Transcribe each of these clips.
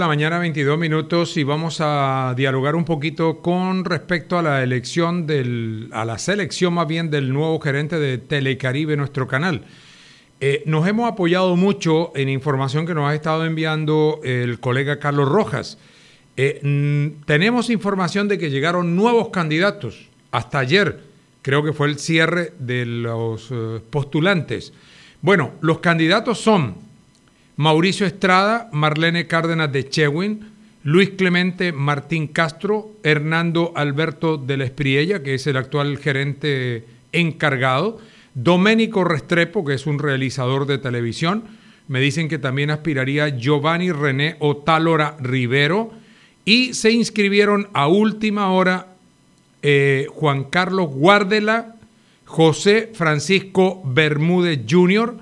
La mañana 22 minutos y vamos a dialogar un poquito con respecto a la elección a la selección más bien del nuevo gerente de Telecaribe, nuestro canal. Nos hemos apoyado mucho en información que nos ha estado enviando el colega Carlos Rojas. Tenemos información de que llegaron nuevos candidatos. Hasta ayer creo que fue el cierre de los postulantes. Bueno, los candidatos son Mauricio Estrada, Marlene Cárdenas de Chewin, Luis Clemente Martín Castro, Hernando Alberto de la Espriella, que es el actual gerente encargado, Doménico Restrepo, que es un realizador de televisión, me dicen que también aspiraría Giovanni René Otálora Rivero, y se inscribieron a última hora Juan Carlos Guardela, José Francisco Bermúdez Jr.,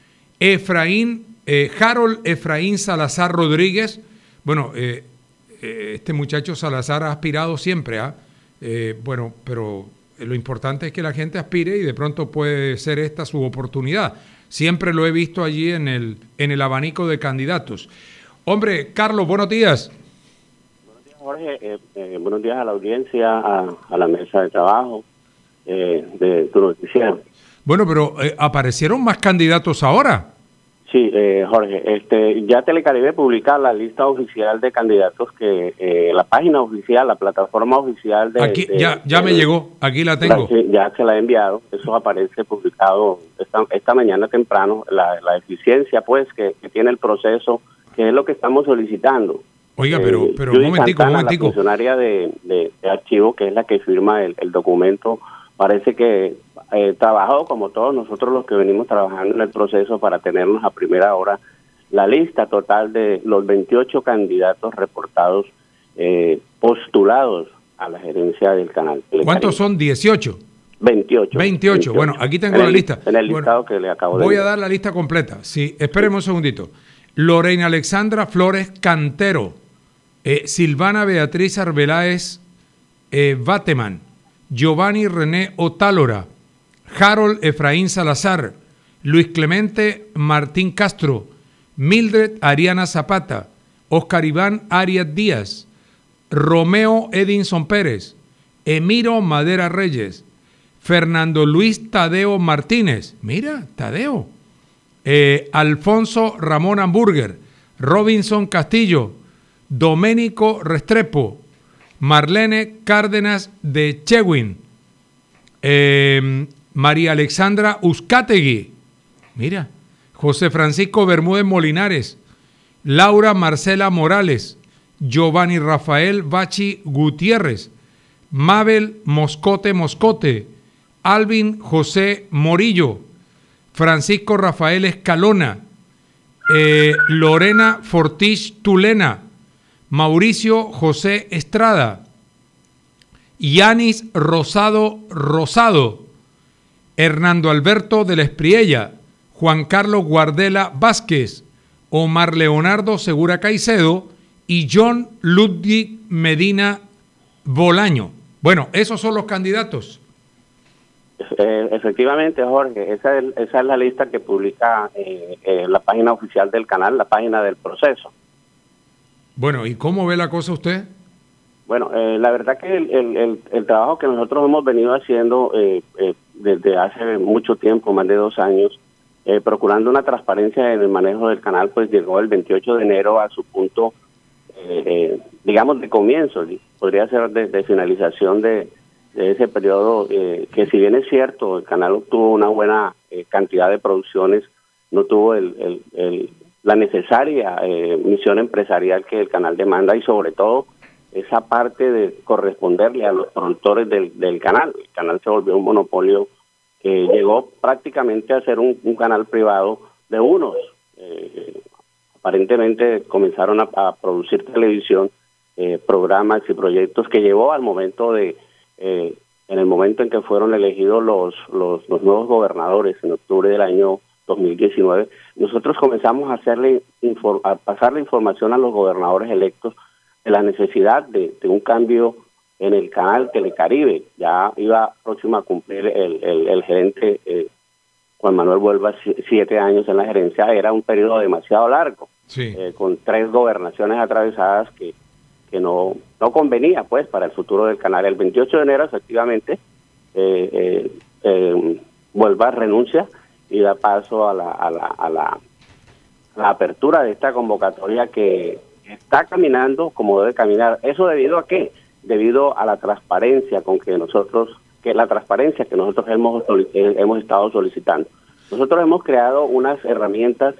Harold Efraín Salazar Rodríguez. Bueno, este muchacho Salazar ha aspirado siempre, bueno, pero lo importante es que la gente aspire y de pronto puede ser esta su oportunidad. Siempre lo he visto allí en el abanico de candidatos. Hombre, Carlos, buenos días. Buenos días, Jorge. Buenos días a la audiencia, a la mesa de trabajo de tu noticiero. Bueno, pero aparecieron más candidatos ahora. Sí, Jorge, ya Telecaribe publica la lista oficial de candidatos que la página oficial, la plataforma oficial de... Aquí, ya me llegó, aquí la tengo. Ya se la he enviado, eso aparece publicado esta mañana temprano, la eficiencia pues que tiene el proceso, que es lo que estamos solicitando. Oiga, pero un momentico. La funcionaria de archivo, que es la que firma el documento, parece que trabajado como todos nosotros los que venimos trabajando en el proceso para tenernos a primera hora la lista total de los 28 candidatos reportados postulados a la gerencia del canal. ¿Cuántos son? 18. 28. Bueno, aquí tengo la lista. En el listado que le acabo de voy a dar la lista completa. Sí, espéreme un segundito. Lorena Alexandra Flores Cantero, Silvana Beatriz Arbeláez Bateman, Giovanni René Otálora, Harold Efraín Salazar, Luis Clemente Martín Castro, Mildred Ariana Zapata, Oscar Iván Arias Díaz, Romeo Edinson Pérez, Emiro Madera Reyes, Fernando Luis Tadeo Martínez, mira, Tadeo, Alfonso Ramón Hamburger, Robinson Castillo, Doménico Restrepo, Marlene Cárdenas de Chewin, María Alexandra Uzcategui, mira, José Francisco Bermúdez Molinares, Laura Marcela Morales, Giovanni Rafael Bachi Gutiérrez, Mabel Moscote, Alvin José Morillo, Francisco Rafael Escalona, Lorena Fortich Tulena, Mauricio José Estrada, Yanis Rosado, Hernando Alberto de la Espriella, Juan Carlos Guardela Vázquez, Omar Leonardo Segura Caicedo y John Ludwig Medina Bolaño. Bueno, esos son los candidatos. Efectivamente, Jorge, esa es la lista que publica la página oficial del canal, la página del proceso. Bueno, ¿y cómo ve la cosa usted? Bueno, la verdad que el trabajo que nosotros hemos venido haciendo desde hace mucho tiempo, más de 2 años, procurando una transparencia en el manejo del canal, pues llegó el 28 de enero a su punto, digamos, de comienzo, podría ser de finalización de ese periodo, que si bien es cierto, el canal obtuvo una buena cantidad de producciones, no tuvo la necesaria misión empresarial que el canal demanda y sobre todo esa parte de corresponderle a los productores del canal. El canal se volvió un monopolio que llegó prácticamente a ser un canal privado de unos. Aparentemente comenzaron a producir televisión, programas y proyectos que llevó al momento en el momento en que fueron elegidos los nuevos gobernadores en octubre del año 2019, nosotros comenzamos a pasar la información a los gobernadores electos de la necesidad de un cambio en el canal Telecaribe. Ya iba próximo a cumplir el gerente Juan Manuel Vuelva 7 años en la gerencia. Era un periodo demasiado largo. Sí. Con 3 gobernaciones atravesadas que no convenía pues para el futuro del canal. El 28 de enero efectivamente Vuelva renuncia y da paso a la apertura de esta convocatoria que está caminando como debe caminar. ¿Eso debido a qué? Debido a la transparencia que nosotros hemos estado solicitando. Nosotros hemos creado unas herramientas,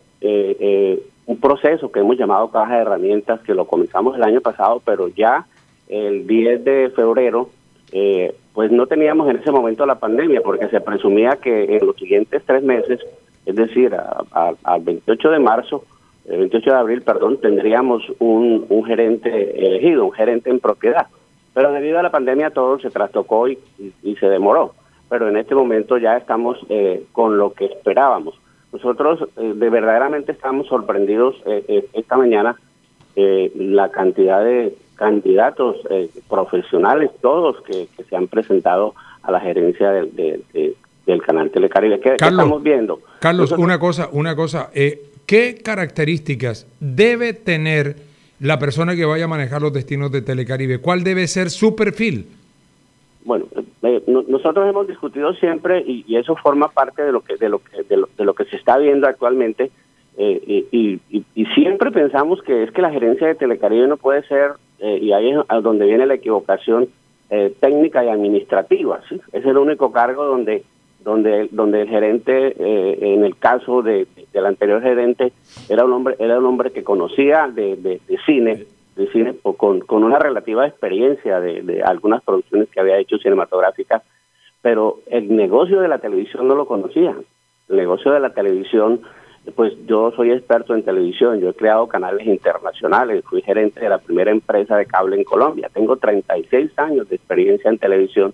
un proceso que hemos llamado caja de herramientas, que lo comenzamos el año pasado, pero ya el 10 de febrero, pues no teníamos en ese momento la pandemia, porque se presumía que en los siguientes 3 meses, es decir, al 28 de marzo, el 28 de abril, perdón, tendríamos un gerente elegido, un gerente en propiedad. Pero debido a la pandemia todo se trastocó y se demoró. Pero en este momento ya estamos con lo que esperábamos. Nosotros verdaderamente estamos sorprendidos esta mañana la cantidad de candidatos profesionales, todos que se han presentado a la gerencia del canal Telecaribe. ¿Qué estamos viendo? Carlos, nosotros, una cosa. ¿Qué características debe tener la persona que vaya a manejar los destinos de Telecaribe? ¿Cuál debe ser su perfil? Bueno, nosotros hemos discutido siempre y eso forma parte de lo que se está viendo actualmente y siempre pensamos que es que la gerencia de Telecaribe no puede ser y ahí es donde viene la equivocación técnica y administrativa, ¿sí? Es el único cargo donde el gerente, en el caso del anterior gerente, era un hombre que conocía de cine con una relativa experiencia de algunas producciones que había hecho cinematográficas, pero el negocio de la televisión no lo conocía. El negocio de la televisión, pues yo soy experto en televisión, yo he creado canales internacionales, fui gerente de la primera empresa de cable en Colombia, tengo 36 años de experiencia en televisión.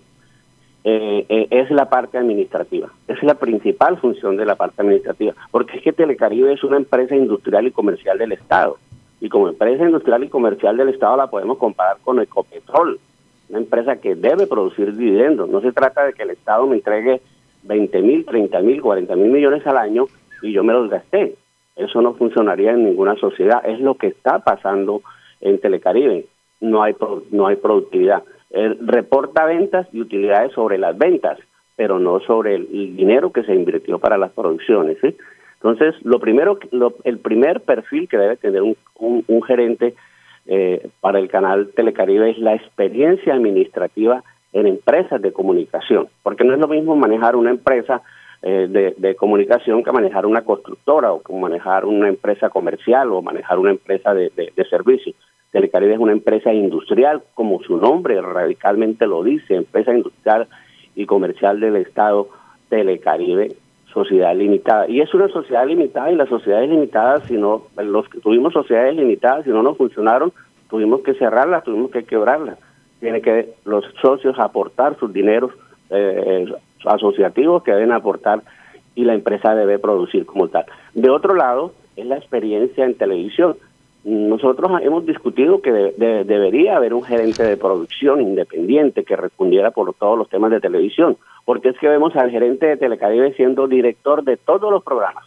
Es la parte administrativa, es la principal función de la parte administrativa, porque es que Telecaribe es una empresa industrial y comercial del Estado, y como empresa industrial y comercial del Estado la podemos comparar con Ecopetrol, una empresa que debe producir dividendos. No se trata de que el Estado me entregue 20.000, 30.000, 40.000 millones al año y yo me los gasté. Eso no funcionaría en ninguna sociedad. Es lo que está pasando en Telecaribe. No hay productividad. Reporta ventas y utilidades sobre las ventas, pero no sobre el dinero que se invirtió para las producciones, ¿sí? Entonces, el primer perfil que debe tener un gerente para el canal Telecaribe es la experiencia administrativa en empresas de comunicación, porque no es lo mismo manejar una empresa de comunicación que manejar una constructora o como manejar una empresa comercial o manejar una empresa de servicios. Telecaribe es una empresa industrial, como su nombre radicalmente lo dice, empresa industrial y comercial del Estado Telecaribe, sociedad limitada. Y es una sociedad limitada, y las sociedades limitadas, los que tuvimos sociedades limitadas, si no nos funcionaron, tuvimos que cerrarlas, tuvimos que quebrarlas. Tiene que los socios aportar sus dineros asociativos que deben aportar y la empresa debe producir como tal. De otro lado, es la experiencia en televisión. Nosotros hemos discutido que debería haber un gerente de producción independiente que respondiera por todos los temas de televisión, porque es que vemos al gerente de Telecaribe siendo director de todos los programas,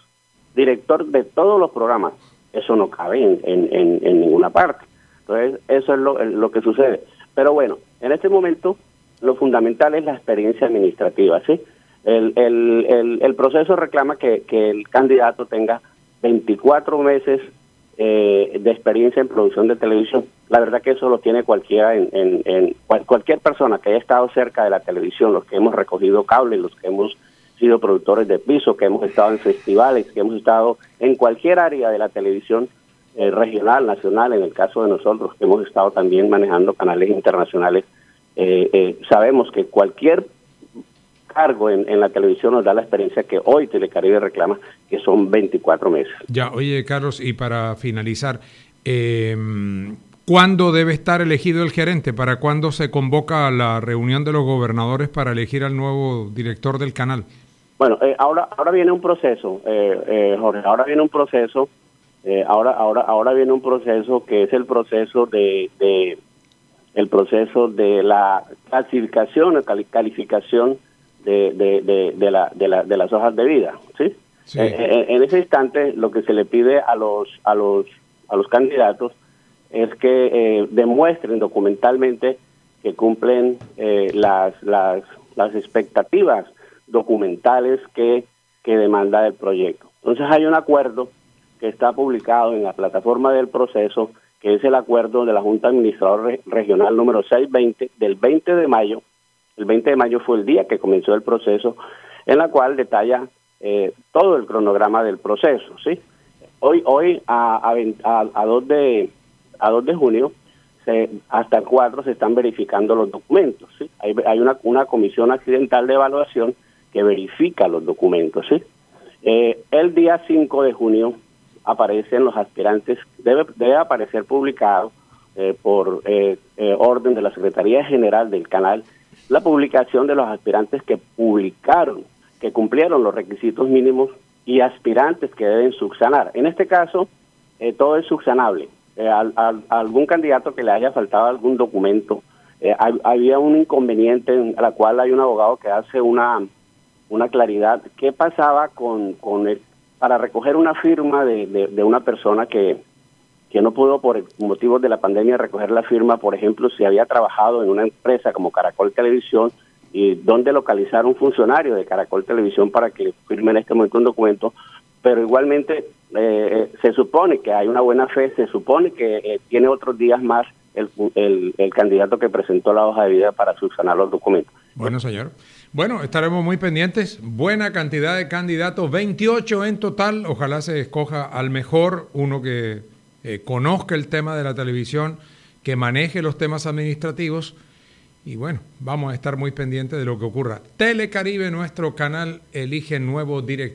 eso no cabe en ninguna parte. Entonces eso es lo que sucede. Pero bueno, en este momento lo fundamental es la experiencia administrativa, ¿sí? El proceso reclama que el candidato tenga 24 meses de experiencia en producción de televisión. La verdad que eso lo tiene cualquiera cualquier persona que haya estado cerca de la televisión, los que hemos recogido cable, los que hemos sido productores de piso, que hemos estado en festivales, que hemos estado en cualquier área de la televisión regional, nacional, en el caso de nosotros, que hemos estado también manejando canales internacionales. Sabemos que cualquier cargo en la televisión nos da la experiencia que hoy Telecaribe reclama, que son 24 meses. Ya, oye, Carlos, y para finalizar, ¿cuándo debe estar elegido el gerente? ¿Para cuándo se convoca la reunión de los gobernadores para elegir al nuevo director del canal? Bueno, ahora viene un proceso, Jorge, ahora viene un proceso que es el proceso de la clasificación o calificación de las hojas de vida, ¿sí? Sí. En ese instante, lo que se le pide a los candidatos es que demuestren documentalmente que cumplen las expectativas documentales que demanda el proyecto. Entonces hay un acuerdo que está publicado en la plataforma del proceso, que es el acuerdo de la Junta Administradora Regional número 620 del 20 de mayo. El 20 de mayo fue el día que comenzó el proceso, en la cual detalla todo el cronograma del proceso, ¿sí? Hoy a 2 de junio, hasta el 4 se están verificando los documentos, ¿sí? Hay una comisión accidental de evaluación que verifica los documentos, ¿sí? El día 5 de junio aparecen los aspirantes, debe aparecer publicado por orden de la Secretaría General del Canal, la publicación de los aspirantes que cumplieron los requisitos mínimos y aspirantes que deben subsanar. En este caso, todo es subsanable. Algún candidato que le haya faltado algún documento, había un inconveniente en la cual hay un abogado que hace una claridad. ¿Qué pasaba para recoger una firma de una persona que no pudo por motivos de la pandemia recoger la firma? Por ejemplo, si había trabajado en una empresa como Caracol Televisión y donde localizar un funcionario de Caracol Televisión para que firme en este momento un documento, pero igualmente se supone que hay una buena fe, se supone que tiene otros días más el candidato que presentó la hoja de vida para subsanar los documentos. Bueno, señor. Bueno, estaremos muy pendientes. Buena cantidad de candidatos, 28 en total. Ojalá se escoja al mejor, uno que conozca el tema de la televisión, que maneje los temas administrativos. Y bueno, vamos a estar muy pendientes de lo que ocurra. Telecaribe, nuestro canal, elige nuevo director.